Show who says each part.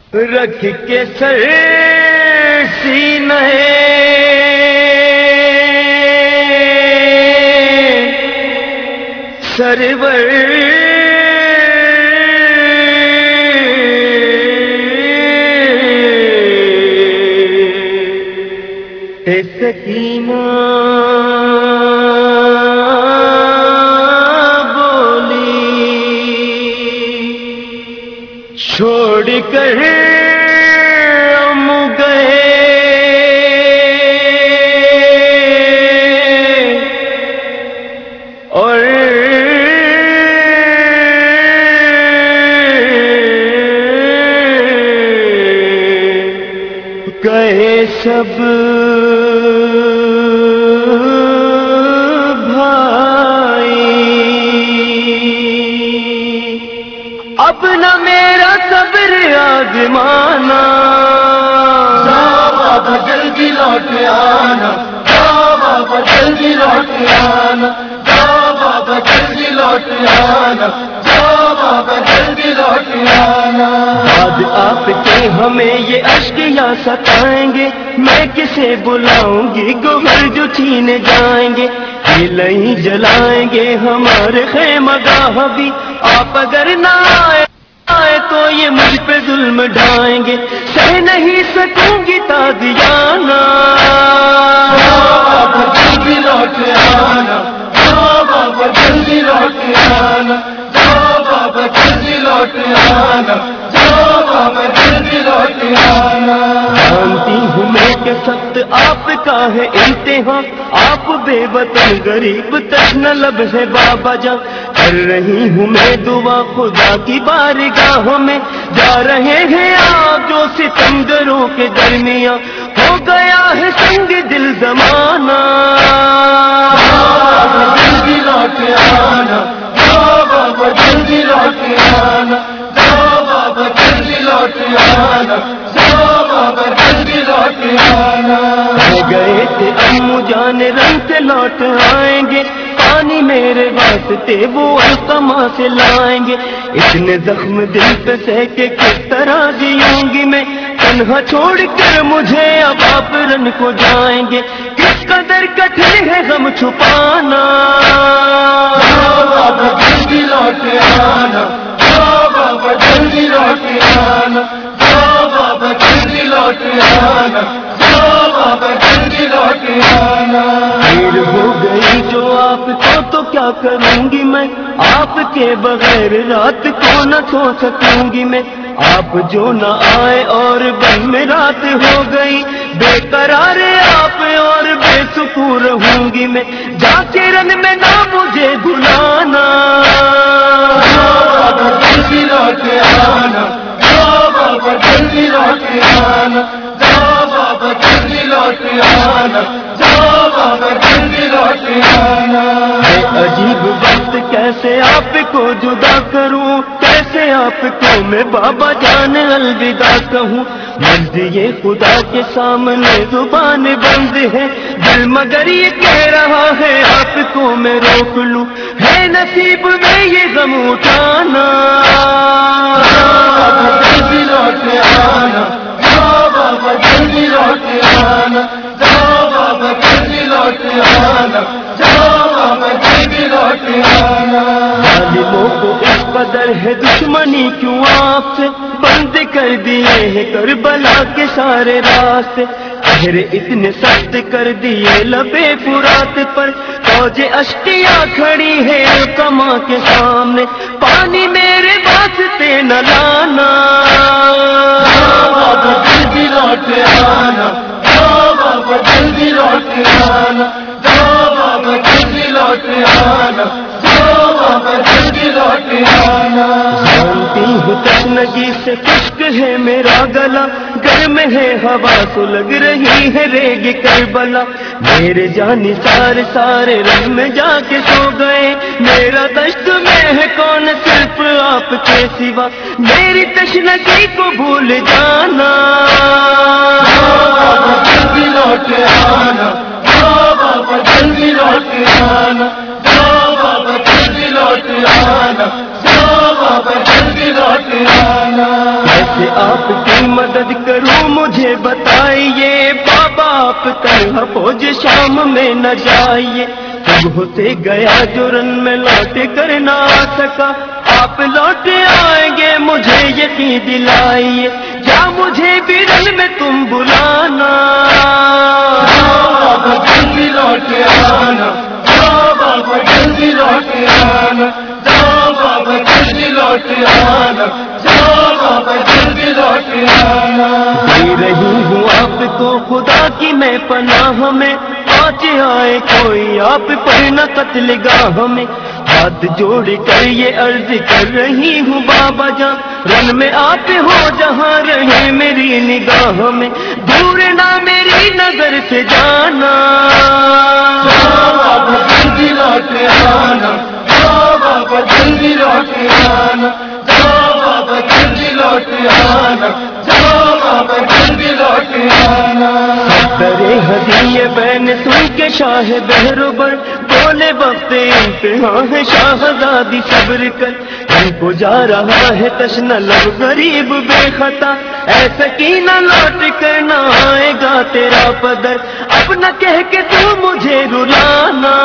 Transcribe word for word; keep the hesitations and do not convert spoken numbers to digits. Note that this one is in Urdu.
Speaker 1: رکھ کے سر سینے سرور اے سکینہ بولی چھوڑ کر ہم گئے اور گئے سب اب نہ میرا صبر آزمانا،
Speaker 2: جا بابا جلدی لوٹ آنا، جا بابا جلدی لوٹ آنا، جا بابا جلدی لوٹ آنا، جا بابا جلدی لوٹ آنا۔
Speaker 1: بعد آپ کے ہمیں یہ اشک یا ستائیں گے، میں کسے بلاؤں گی گوہر جو چھینے جائیں گے، نہیں جلائیں گے ہمارے خیمہ گاہ بھی، آپ اگر نہ آئے آئے تو یہ مجھ پہ ظلم ڈھائیں گے، سہ نہیں سکوں گی تازیانہ۔
Speaker 2: جا بابا جلدی لوٹ آنا، جا بابا جلدی لوٹ آنا، جا بابا جلدی لوٹ آنا، جا بابا جلدی لوٹ آنا۔
Speaker 1: جانتی ہوں میں کہ سخت آپ کا ہے امتحان، آپ بے وطن غریب تشنہ لب ہے بابا جان، کر رہی ہوں میں دعا خدا کی بارگاہ میں، جا رہے ہیں آپ جو ستمگروں کے درمیان، ہو گیا ہے سنگ دل زمانہ۔
Speaker 2: بابا جلدی لوٹ آنا، جا بابا جلدی لوٹ آنا، جا بابا جلدی لوٹ آنا، جا بابا جلدی لوٹ آنا۔
Speaker 1: ہو گئے تھے امو جان رنگ سے لوٹ آئیں گے، پانی میرے واسطے وہ القما سے لائیں گے، اتنے زخم دل پہ سہ کے کس طرح جیوں گی میں، تنہا چھوڑ کر مجھے اب آپ رن کو جائیں گے، کس قدر کٹھن ہے غم چھپانا۔
Speaker 2: جا بابا جلدی لوٹ آنا، جا بابا جلدی لوٹ آنا، جا بابا جلدی لوٹ آنا، جا بابا جلدی لوٹ آنا۔
Speaker 1: دیر ہو گئی جو آپ کو تو کیا کروں گی میں، آپ کے بغیر رات کو نہ سو سکوں گی میں، آپ جو نہ آئے اور بن میں رات ہو گئی، بے قرار آپ اور بے سکون رہوں گی میں، جا کے رن میں نہ مجھے بھلانا۔
Speaker 2: جا بابا جلدی لوٹ آنا، جا بابا جلدی لوٹ آنا، جا بابا جلدی لوٹ آنا، جا بابا جلدی لوٹ آنا۔
Speaker 1: اے عجیب وقت کیسے آپ کو جدا کروں، کیسے آپ کو میں بابا جان الوداع کہوں، مرضی یہ خدا کے سامنے زبان بند ہے، دل مگر یہ کہہ رہا ہے آپ کو میں روک لوں، ہے نصیب میں یہ غم اٹھانا۔
Speaker 2: بابا جلدی لوٹ آنا، جا بابا جلدی لوٹ آنا، جا بابا جلدی لوٹ آنا، جا بابا جلدی لوٹ آنا۔
Speaker 1: ظالموں کو اس قدر ہے دشمنی کیوں آپ سے، بند کر دیے ہیں کربلا کے سارے راستے، قہر اتنے سخت کر دیے لبے فرات پر، فوج اشکیاں کھڑی ہے القما کے سامنے، پانی میرے واسطے نہ لانا۔
Speaker 2: بابا جلدی لوٹ آنا، جا بابا جلدی لوٹ آنا، جا بابا جلدی لوٹ آنا، جا بابا جلدی لوٹ آنا۔
Speaker 1: جانتی ہوں تشنگی سے خشک ہے میرا گلا، گرم ہے ہوا سو لگ رہی ہے ریگ کربلا، میرے جانی سارے سارے رنگ میں جا کے سو گئے، میرا دشت میں ہے کون صرف آپ کے سوا، میری تشنگی کو بھول جانا۔
Speaker 2: بابا جلدی لوٹ آنا، جا بابا جلدی لوٹ آنا، جا بابا جلدی لوٹ آنا، جا بابا جلدی لوٹ آنا۔
Speaker 1: کیسے کیسے آپ کی مدد کروں مجھے بتائیے، بابا آپ تنہا فوج شام میں نہ جائیے، جب ہوتے گیا جو رن میں لوٹ کر نہ آ سکا، آپ لوٹ آئیں گے مجھے یقین دلائیے، جا مجھے بھی رن میں تم بلانا،
Speaker 2: بابا جلدی لوٹ آنا، بابا جلدی لوٹ آنا، بابا جلدی لوٹ آنا، بابا جلدی لوٹ آنا۔
Speaker 1: دے رہی ہوں آپ کو خدا کی میں پناہ میں، آج آئے کوئی آپ پر نہ قتل گاہ میں، ہاتھ جوڑ کر یہ عرض کر رہی ہوں بابا جان، رن میں آپ ہو جہاں رہے میری نگاہ میں، دور نہ میری نظر سے جانا،
Speaker 2: بابا جلدی لوٹ آنا، بابا جلدی لوٹ آنا، بابا جلدی لوٹ آنا، بابا جلدی لوٹ آنا۔
Speaker 1: درے ہدیے بین سن کے شاہ بہروبر بولے وقت امتحان ہے شاہزادی صبر کر، ان کو جا رہا ہے تشنہ لب غریب بے خطا، اے سکینہ لوٹ کر نہ آئے گا تیرا پدر، اب نہ کہہ کے تو مجھے رلانا،